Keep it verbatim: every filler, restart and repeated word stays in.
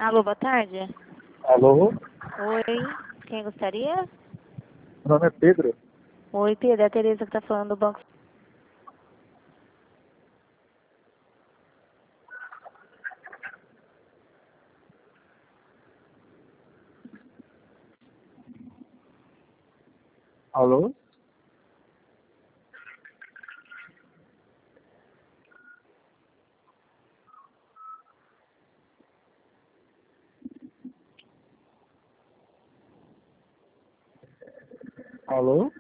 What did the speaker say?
Alô, boa tarde. Alô? Oi, quem gostaria? Meu nome é Pedro. Oi, Pedro, é a Tereza que tá falando do banco. Alô? Alô?